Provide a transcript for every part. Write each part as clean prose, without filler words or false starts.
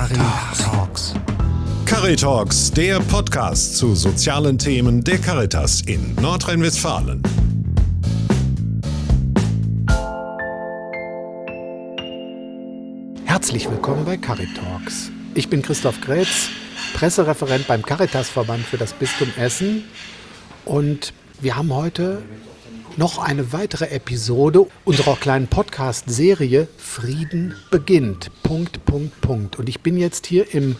Caritalks. Caritalks, der Podcast zu sozialen Themen der Caritas in Nordrhein-Westfalen. Herzlich willkommen bei Caritalks. Ich bin Christoph Grätz, Pressereferent beim Caritasverband für das Bistum Essen. Und wir haben heute noch eine weitere Episode unserer kleinen Podcast-Serie Frieden beginnt. ... Und ich bin jetzt hier im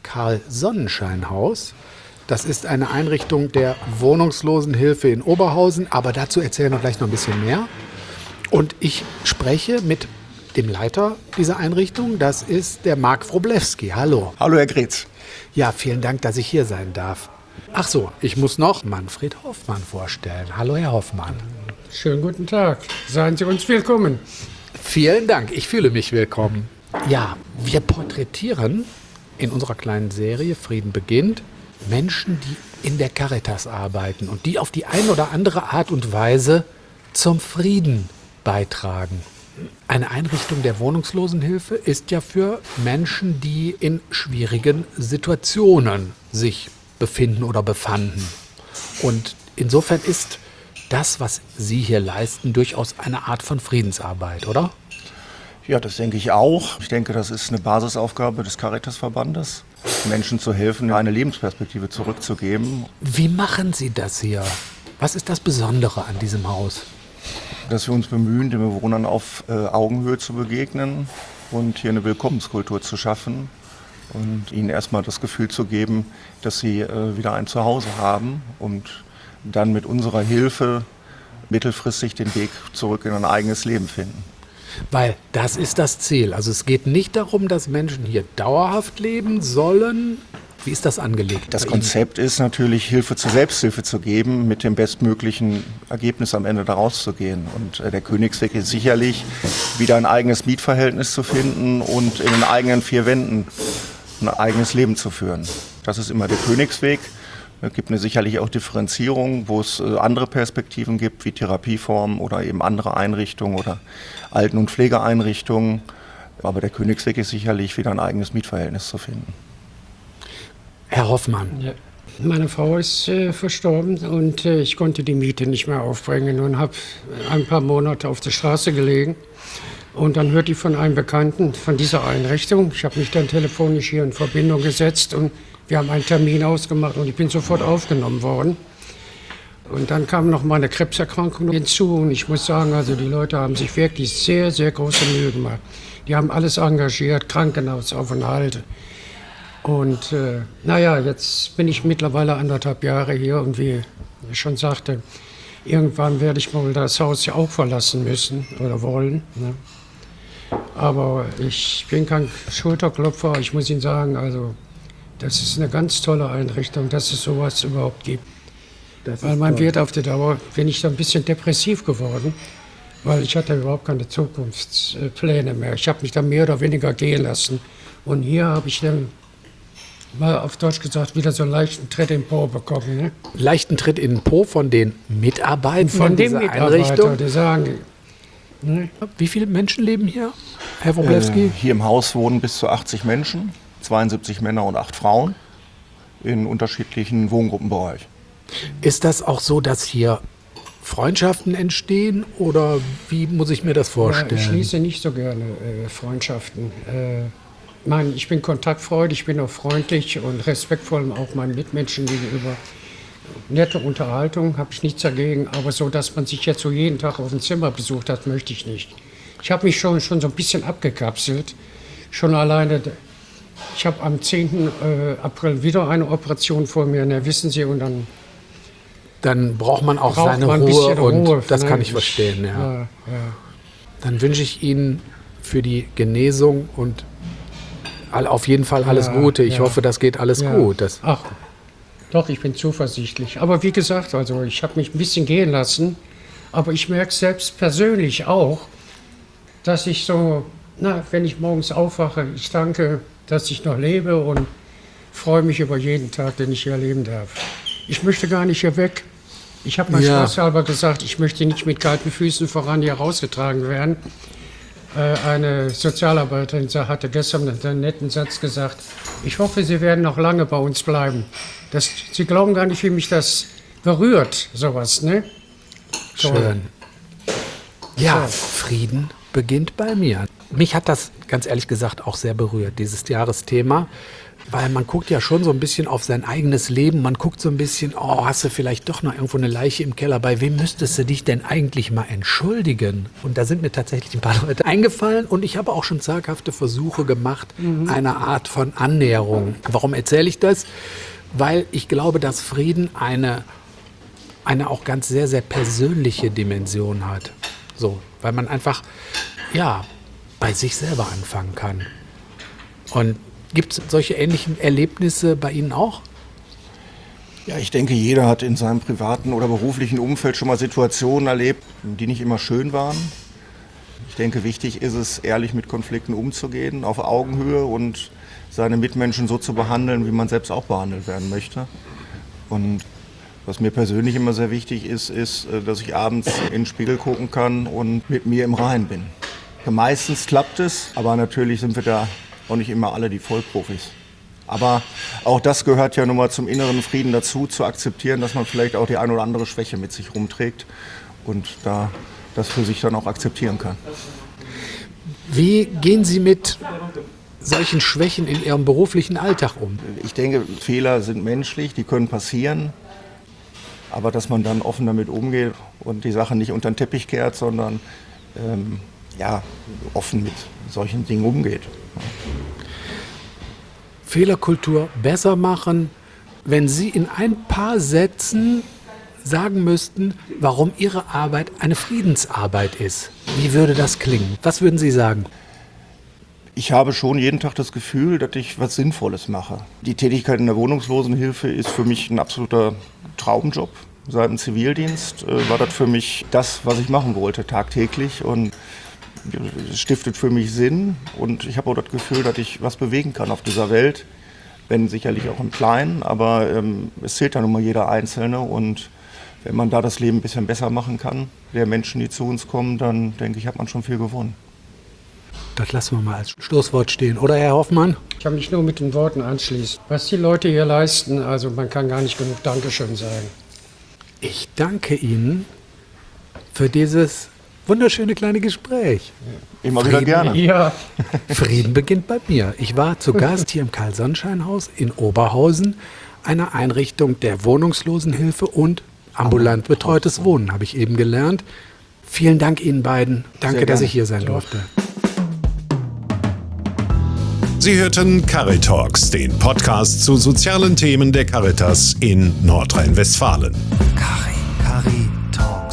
Karl-Sonnenschein-Haus. Das ist eine Einrichtung der Wohnungslosenhilfe in Oberhausen, aber dazu erzählen wir gleich noch ein bisschen mehr. Und ich spreche mit dem Leiter dieser Einrichtung, das ist der Marc Wroblewski. Hallo. Hallo, Herr Grätz. Ja, vielen Dank, dass ich hier sein darf. Ach so, ich muss noch Manfred Hoffmann vorstellen. Hallo, Herr Hoffmann. Schönen guten Tag. Seien Sie uns willkommen. Vielen Dank, ich fühle mich willkommen. Ja, wir porträtieren in unserer kleinen Serie Frieden beginnt Menschen, die in der Caritas arbeiten und die auf die eine oder andere Art und Weise zum Frieden beitragen. Eine Einrichtung der Wohnungslosenhilfe ist ja für Menschen, die in schwierigen Situationen sich befinden oder befanden. Und insofern ist das, was Sie hier leisten, durchaus eine Art von Friedensarbeit, oder? Ja, das denke ich auch. Ich denke, das ist eine Basisaufgabe des Caritasverbandes, Menschen zu helfen, eine Lebensperspektive zurückzugeben. Wie machen Sie das hier? Was ist das Besondere an diesem Haus? Dass wir uns bemühen, den Bewohnern auf Augenhöhe zu begegnen und hier eine Willkommenskultur zu schaffen und ihnen erstmal das Gefühl zu geben, dass sie wieder ein Zuhause haben und dann mit unserer Hilfe mittelfristig den Weg zurück in ein eigenes Leben finden. Weil das ist das Ziel. Also es geht nicht darum, dass Menschen hier dauerhaft leben sollen. Wie ist das angelegt? Das Konzept ist natürlich, Hilfe zur Selbsthilfe zu geben, mit dem bestmöglichen Ergebnis am Ende daraus zu gehen. Und der Königsweg ist sicherlich, wieder ein eigenes Mietverhältnis zu finden und in den eigenen vier Wänden ein eigenes Leben zu führen. Das ist immer der Königsweg. Es gibt sicherlich auch Differenzierung, wo es andere Perspektiven gibt, wie Therapieformen oder eben andere Einrichtungen oder Alten- und Pflegeeinrichtungen. Aber der Königsweg ist sicherlich, wieder ein eigenes Mietverhältnis zu finden. Herr Hoffmann. Ja. Meine Frau ist verstorben und ich konnte die Miete nicht mehr aufbringen und habe ein paar Monate auf der Straße gelegen. Und dann hörte ich von einem Bekannten von dieser Einrichtung. Ich habe mich dann telefonisch hier in Verbindung gesetzt und wir haben einen Termin ausgemacht und ich bin sofort aufgenommen worden. Und dann kam noch mal eine Krebserkrankung hinzu und ich muss sagen, also die Leute haben sich wirklich sehr, sehr große Mühe gemacht. Die haben alles engagiert, Krankenhausaufenthalte. Und jetzt bin ich mittlerweile 1,5 Jahre hier und wie ich schon sagte, irgendwann werde ich mal das Haus ja auch verlassen müssen oder wollen. Ne? Aber ich bin kein Schulterklopfer, ich muss Ihnen sagen, also das ist eine ganz tolle Einrichtung, dass es sowas überhaupt gibt. Weil man wird auf die Dauer, bin ich da ein bisschen depressiv geworden, weil ich hatte überhaupt keine Zukunftspläne mehr. Ich habe mich da mehr oder weniger gehen lassen. Und hier habe ich dann mal auf Deutsch gesagt, wieder so einen leichten Tritt in den Po bekommen. Ne? Leichten Tritt in den Po von den Mitarbeitern von dieser Einrichtung? Die sagen, ne? Wie viele Menschen leben hier, Herr Wroblewski? Hier im Haus wohnen bis zu 80 Menschen, 72 Männer und 8 Frauen in unterschiedlichen Wohngruppenbereichen. Ist das auch so, dass hier Freundschaften entstehen oder wie muss ich mir das vorstellen? Ja, ich schließe nicht so gerne Freundschaften. Ich bin kontaktfreudig, ich bin auch freundlich und respektvoll auch meinen Mitmenschen gegenüber. Nette Unterhaltung habe ich nichts dagegen, aber so, dass man sich jetzt so jeden Tag auf dem Zimmer besucht hat, möchte ich nicht. Ich habe mich schon so ein bisschen abgekapselt. Schon alleine, ich habe am 10. April wieder eine Operation vor mir, ne, wissen Sie, und dann braucht man auch seine Ruhe und das kann ich verstehen. Ja. Dann wünsche ich Ihnen für die Genesung und auf jeden Fall alles Gute. Ich hoffe, das geht alles gut. Ach, doch, ich bin zuversichtlich. Aber wie gesagt, also ich habe mich ein bisschen gehen lassen, aber ich merke selbst persönlich auch, dass ich so, wenn ich morgens aufwache, ich danke, dass ich noch lebe und freue mich über jeden Tag, den ich hier erleben darf. Ich möchte gar nicht hier weg. Ich habe mal spaßhalber gesagt, ich möchte nicht mit kalten Füßen voran hier rausgetragen werden. Eine Sozialarbeiterin hatte gestern einen netten Satz gesagt, ich hoffe, Sie werden noch lange bei uns bleiben. Sie glauben gar nicht, wie mich das berührt, sowas, ne? Schön. Ja, Frieden beginnt bei mir. Mich hat das, ganz ehrlich gesagt, auch sehr berührt, dieses Jahresthema. Weil man guckt ja schon so ein bisschen auf sein eigenes Leben. Man guckt so ein bisschen, hast du vielleicht doch noch irgendwo eine Leiche im Keller? Bei wem müsstest du dich denn eigentlich mal entschuldigen? Und da sind mir tatsächlich ein paar Leute eingefallen. Und ich habe auch schon zaghafte Versuche gemacht, eine Art von Annäherung. Warum erzähle ich das? Weil ich glaube, dass Frieden eine auch ganz sehr, sehr persönliche Dimension hat. So, weil man einfach, bei sich selber anfangen kann. Und gibt es solche ähnlichen Erlebnisse bei Ihnen auch? Ja, ich denke, jeder hat in seinem privaten oder beruflichen Umfeld schon mal Situationen erlebt, die nicht immer schön waren. Ich denke, wichtig ist es, ehrlich mit Konflikten umzugehen, auf Augenhöhe und seine Mitmenschen so zu behandeln, wie man selbst auch behandelt werden möchte. Und was mir persönlich immer sehr wichtig ist, dass ich abends in den Spiegel gucken kann und mit mir im Reinen bin. Meistens klappt es, aber natürlich sind wir da auch nicht immer alle die Vollprofis. Aber auch das gehört ja nun mal zum inneren Frieden dazu, zu akzeptieren, dass man vielleicht auch die eine oder andere Schwäche mit sich rumträgt und da das für sich dann auch akzeptieren kann. Wie gehen Sie mit solchen Schwächen in Ihrem beruflichen Alltag um? Ich denke, Fehler sind menschlich, die können passieren. Aber dass man dann offen damit umgeht und die Sache nicht unter den Teppich kehrt, sondern offen mit solchen Dingen umgeht. Fehlerkultur besser machen, wenn Sie in ein paar Sätzen sagen müssten, warum Ihre Arbeit eine Friedensarbeit ist. Wie würde das klingen? Was würden Sie sagen? Ich habe schon jeden Tag das Gefühl, dass ich was Sinnvolles mache. Die Tätigkeit in der Wohnungslosenhilfe ist für mich ein absoluter Traumjob. Seit dem Zivildienst war das für mich das, was ich machen wollte, tagtäglich. Und es stiftet für mich Sinn. Und ich habe auch das Gefühl, dass ich was bewegen kann auf dieser Welt. Wenn sicherlich auch im Kleinen, aber es zählt ja nun mal jeder Einzelne. Und wenn man da das Leben ein bisschen besser machen kann, der Menschen, die zu uns kommen, dann denke ich, hat man schon viel gewonnen. Das lassen wir mal als Schlusswort stehen, oder Herr Hoffmann? Ich kann mich nur mit den Worten anschließen. Was die Leute hier leisten, also man kann gar nicht genug Dankeschön sagen. Ich danke Ihnen für dieses wunderschöne kleine Gespräch. Immer wieder gerne. Ja. Frieden beginnt bei mir. Ich war zu Gast hier im Karl-Sonnenschein-Haus in Oberhausen, einer Einrichtung der Wohnungslosenhilfe und ambulant betreutes Wohnen, habe ich eben gelernt. Vielen Dank Ihnen beiden. Danke, dass ich hier sein durfte. Sie hörten Caritalks, den Podcast zu sozialen Themen der Caritas in Nordrhein-Westfalen. Caritalk.